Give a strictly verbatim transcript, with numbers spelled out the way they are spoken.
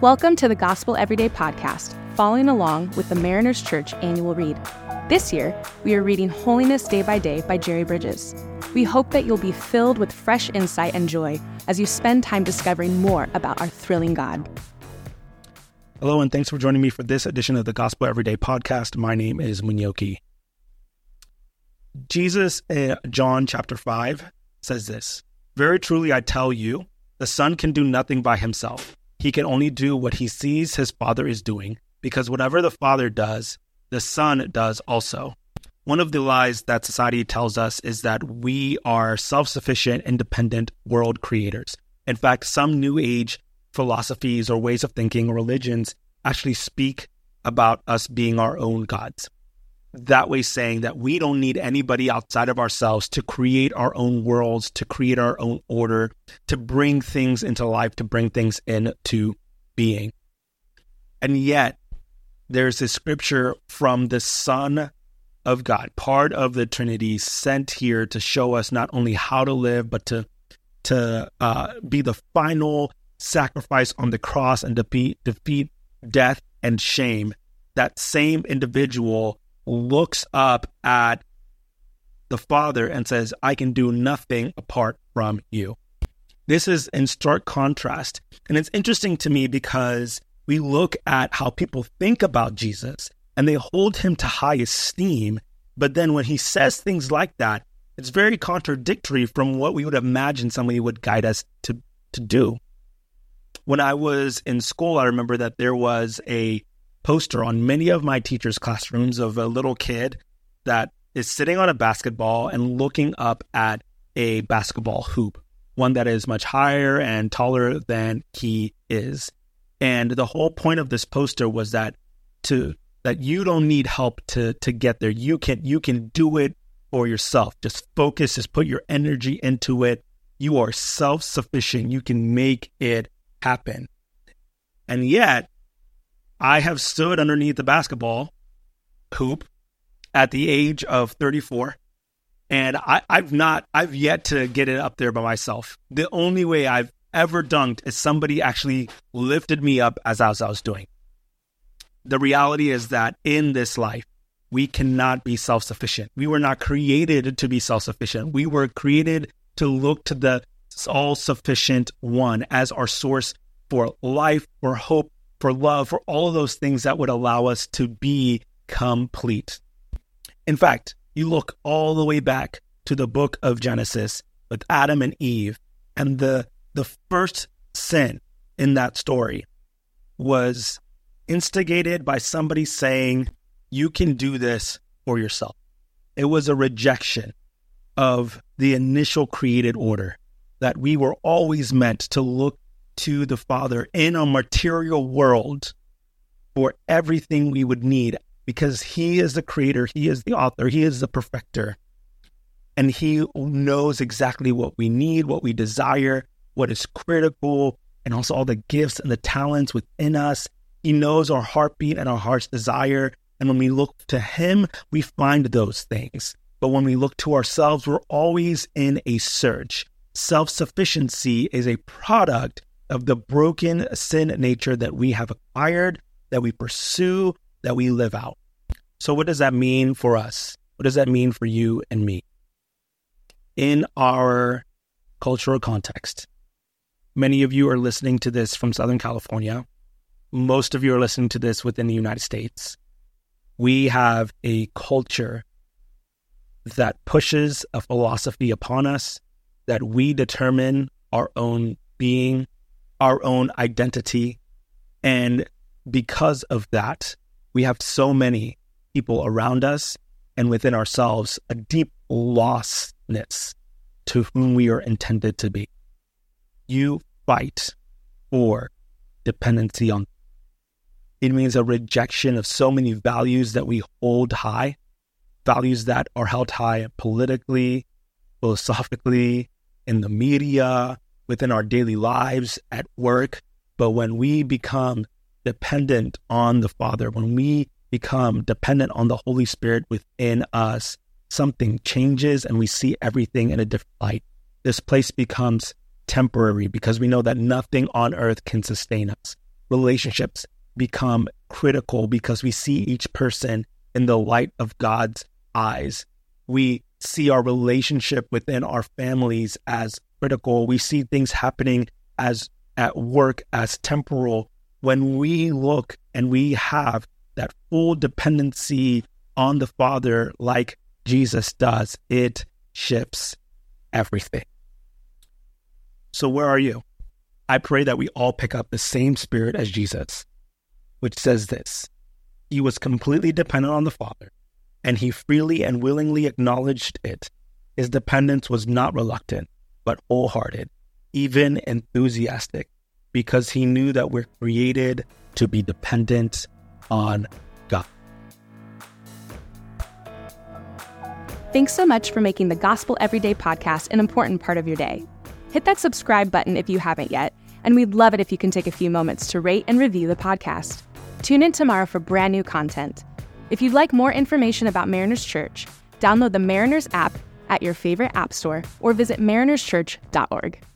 Welcome to the Gospel Everyday podcast, following along with the Mariners Church annual read. This year, we are reading Holiness Day by Day by Jerry Bridges. We hope that you'll be filled with fresh insight and joy as you spend time discovering more about our thrilling God. Hello, and thanks for joining me for this edition of the Gospel Everyday podcast. My name is Munyoki. Jesus in John chapter five says this, "Very truly I tell you, the Son can do nothing by himself. He can only do what he sees his Father is doing, because whatever the Father does, the Son does also." One of the lies that society tells us is that we are self-sufficient, independent world creators. In fact, some New Age philosophies or ways of thinking or religions actually speak about us being our own gods. That way saying that we don't need anybody outside of ourselves to create our own worlds, to create our own order, to bring things into life, to bring things into being. And yet, there's this scripture from the Son of God, part of the Trinity, sent here to show us not only how to live, but to, to uh, be the final sacrifice on the cross and defeat, defeat death and shame. That same individual looks up at the Father and says, "I can do nothing apart from you." This is in stark contrast. And it's interesting to me because we look at how people think about Jesus and they hold him to high esteem. But then when he says things like that, it's very contradictory from what we would imagine somebody would guide us to, to do. When I was in school, I remember that there was a poster on many of my teachers' classrooms of a little kid that is sitting on a basketball and looking up at a basketball hoop, one that is much higher and taller than he is. And the whole point of this poster was that to that you don't need help to to get there. You can you can do it for yourself. Just focus, just put your energy into it. You are self-sufficient. You can make it happen. And yet, I have stood underneath the basketball hoop at the age of thirty-four, and I, I've not, I've yet to get it up there by myself. The only way I've ever dunked is somebody actually lifted me up as I was, I was doing. The reality is that in this life, we cannot be self-sufficient. We were not created to be self-sufficient. We were created to look to the all-sufficient one as our source for life, for hope, for love, for all of those things that would allow us to be complete. In fact, you look all the way back to the book of Genesis with Adam and Eve, and the, the first sin in that story was instigated by somebody saying, "You can do this for yourself." It was a rejection of the initial created order, that we were always meant to look to the Father in a material world for everything we would need, because he is the creator, he is the author, he is the perfecter, and he knows exactly what we need, what we desire, what is critical, and also all the gifts and the talents within us. He knows our heartbeat and our heart's desire, and when we look to him, we find those things. But when we look to ourselves, we're always in a search. Self-sufficiency is a product of the broken sin nature that we have acquired, that we pursue, that we live out. So what does that mean for us? What does that mean for you and me? In our cultural context, many of you are listening to this from Southern California. Most of you are listening to this within the United States. We have a culture that pushes a philosophy upon us that we determine our own being, our own identity. And because of that, we have so many people around us and within ourselves, a deep lostness to whom we are intended to be. You fight for dependency on. It means a rejection of so many values that we hold high, values that are held high politically, philosophically, in the media, within our daily lives, at work. But when we become dependent on the Father, when we become dependent on the Holy Spirit within us, something changes and we see everything in a different light. This place becomes temporary because we know that nothing on earth can sustain us. relationships become critical because we see each person in the light of God's eyes. We see our relationship within our families as critical. We see things happening as at work as temporal. When we look and we have that full dependency on the Father like Jesus does, it shifts everything. So where are you? I pray that we all pick up the same spirit as Jesus, which says this: he was completely dependent on the Father, and he freely and willingly acknowledged it. His dependence was not reluctant, but wholehearted, even enthusiastic, because he knew that we're created to be dependent on God. Thanks so much for making the Gospel Everyday podcast an important part of your day. Hit that subscribe button if you haven't yet, and we'd love it if you can take a few moments to rate and review the podcast. Tune in tomorrow for brand new content. If you'd like more information about Mariners Church, download the Mariners app at your favorite app store or visit mariners church dot org.